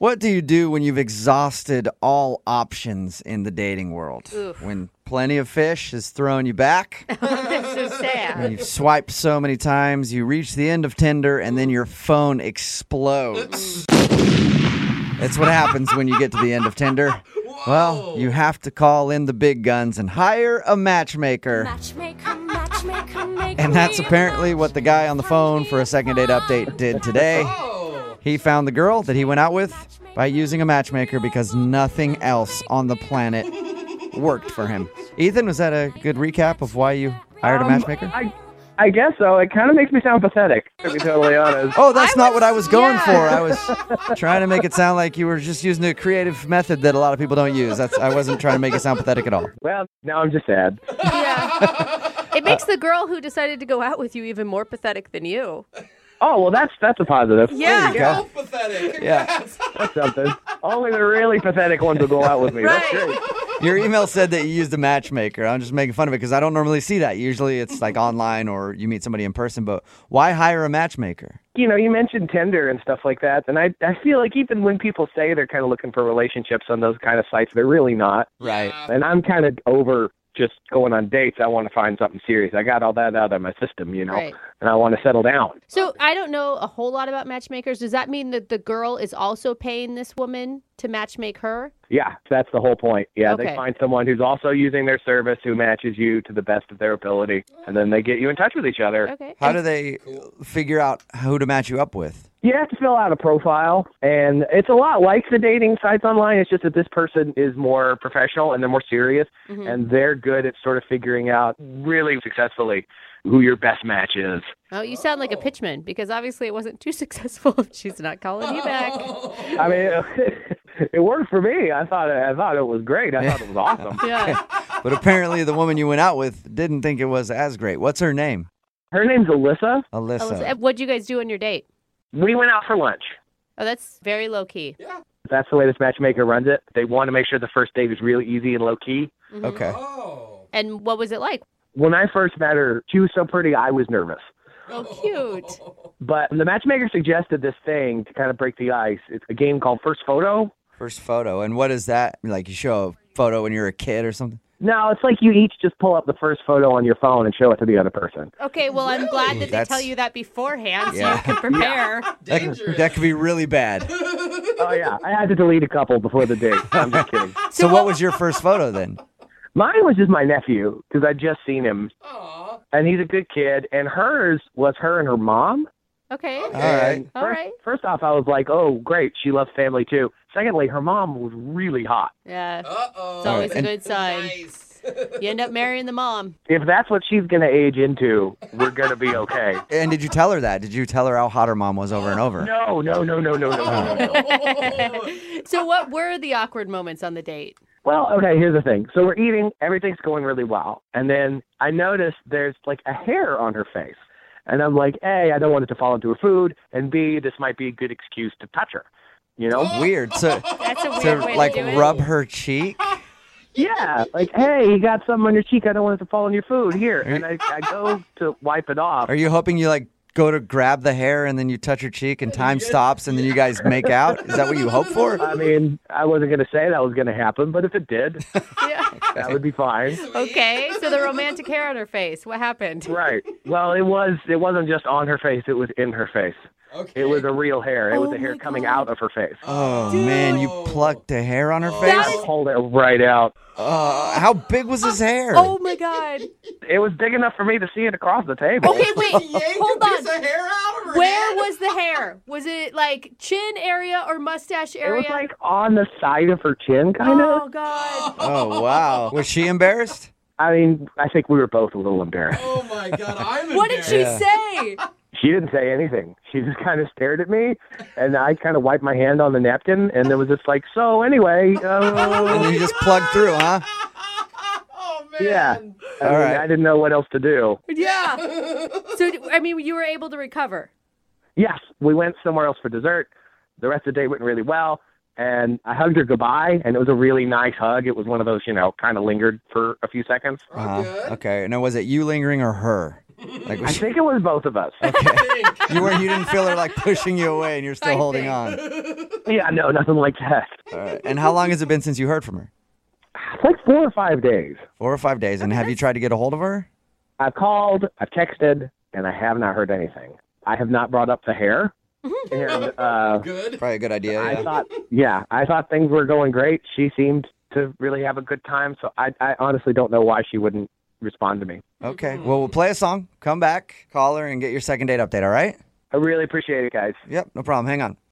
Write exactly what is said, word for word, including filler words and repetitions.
What do you do when you've exhausted all options in the dating world? Oof. When plenty of fish has thrown you back? That's so sad. When you've swiped so many times, you reach the end of Tinder, and then your phone explodes. That's what happens when you get to the end of Tinder. Well, you have to call in the big guns and hire a matchmaker. Matchmaker, matchmaker, make And that's me apparently what the guy on the phone for a second date update did today. He found the girl that he went out with by using a matchmaker because nothing else on the planet worked for him. Ethan, was that a good recap of why you hired a Um, matchmaker? I, I guess so. It kind of makes me sound pathetic, to be totally honest. Oh, that's I not was- what I was going yeah. for. I was trying to make it sound like you were just using a creative method that a lot of people don't use. That's I wasn't trying to make it sound pathetic at all. Well, now I'm just sad. Yeah. It makes the girl who decided to go out with you even more pathetic than you. Oh, well, that's that's a positive. Yeah. There you go. Pathetic. Yeah. That's something. Only the really pathetic ones will go out with me. That's Right. great. Your email said that you used a matchmaker. I'm just making fun of it because I don't normally see that. Usually it's like online or you meet somebody in person. But why hire a matchmaker? You know, you mentioned Tinder and stuff like that, and I I feel like even when people say they're kind of looking for relationships on those kind of sites, they're really not. Right. And I'm kind of over just going on dates. I want to find something serious. I got all that out of my system, you know, Right. and I want to settle down. So I don't know a whole lot about matchmakers. Does that mean that the girl is also paying this woman to matchmake her? Yeah, that's the whole point. Yeah, Okay. they find someone who's also using their service who matches you to the best of their ability, and then they get you in touch with each other. Okay. How And- do they figure out who to match you up with? You have to fill out a profile, and it's a lot like the dating sites online. It's just that this person is more professional and they're more serious, Mhm. and they're good at sort of figuring out really successfully who your best match is. Oh, you sound like a pitchman because obviously it wasn't too successful. She's not calling you back. I mean, it worked for me. I thought I thought it was great. I thought it was awesome. Yeah. But apparently the woman you went out with didn't think it was as great. What's her name? Her name's Alyssa. Alyssa. Alyssa, what'd you guys do on your date? We went out for lunch. Oh, that's very low key. That's the way this matchmaker runs it. They want to make sure the first date is really easy and low key. Mhm. Okay. Oh. And what was it like? When I first met her, she was so pretty, I was nervous. Oh, cute. But the matchmaker suggested this thing to kind of break the ice. It's a game called First Photo. First photo. And what is that? Like you show a photo when you're a kid or something? No, it's like you each just pull up the first photo on your phone and show it to the other person. Okay, well, I'm glad that they That's- tell you that beforehand so Yeah. you can prepare. That, Dangerous. that could be really bad. Oh, yeah. I had to delete a couple before the date. I'm just kidding. So what was your first photo then? Mine was just my nephew because I'd just seen him, Aw. and he's a good kid. And hers was her and her mom. Okay. All right. And All first, right. First off, I was like, oh, great. She loves family, too. Secondly, her mom was really hot. Yeah. Uh-oh. It's always a And- good sign. Nice. You end up marrying the mom. If that's what she's going to age into, we're going to be okay. And did you tell her that? Did you tell her how hot her mom was over and over? No, no, no, no, no, no, no, no. So what were the awkward moments on the date? Well, okay, here's the thing. So we're eating, everything's going really well. And then I noticed there's like a hair on her face. And I'm like, A, I don't want it to fall into her food. And B, this might be a good excuse to touch her. You know? Weird. So, That's a weird to way like to do it. rub her cheek? Yeah, like, hey, you got something on your cheek. I don't want it to fall on your food. Here. And I, I go to wipe it off. Are you hoping you like go to grab the hair and then you touch her cheek and time stops and then you guys make out? Is that what you hope for? I mean, I wasn't going to say that was going to happen, but if it did, Yeah. that would be fine. Okay, so the romantic hair on her face. What happened? Right. Well, it was. It wasn't just on her face. It was in her face. Okay. It was a real hair. It was Oh a hair my coming God. out of her face. Oh man, you plucked a hair on her face? That I pulled it right out. Uh, how big was his hair? Oh my God. It was big enough for me to see it across the table. Okay, wait. He yanked Hold a piece on. of hair out of her Where head? was the hair? Was it like chin area or mustache It area? was like on the side of her chin, kind of. Oh God. Oh wow. Was she embarrassed? I mean, I think we were both a little embarrassed. Oh my God, I'm What did she Yeah. say? She didn't say anything. She just kind of stared at me, and I kind of wiped my hand on the napkin, and there was just like, so anyway, And uh, then you just plugged through, huh? Oh man. yeah. I, All mean, right. I didn't know what else to do. Yeah. So I mean, you were able to recover. Yes, we went somewhere else for dessert. The rest of the day went really well, and I hugged her goodbye, and it was a really nice hug. It was one of those, you know, kind of lingered for a few seconds. Oh, Uh-huh. good. Okay. Now was it you lingering or her? Like, I was she- think it was both of us. you weren't. You didn't feel her like pushing you away, and you're still I holding think. on. Yeah, no, nothing like that. All right. And how long has it been since you heard from her? It's like four or five days. Four or five days. And have you tried to get a hold of her? I've called, I've texted, and I have not heard anything. I have not brought up the hair. And uh, Good. Probably a good idea. I Yeah. thought, yeah, I thought things were going great. She seemed to really have a good time, so I, I honestly don't know why she wouldn't respond to me. Okay. Well, we'll play a song. Come back, call her, and get your second date update. All right? I really appreciate it, guys. Yep. No problem. Hang on.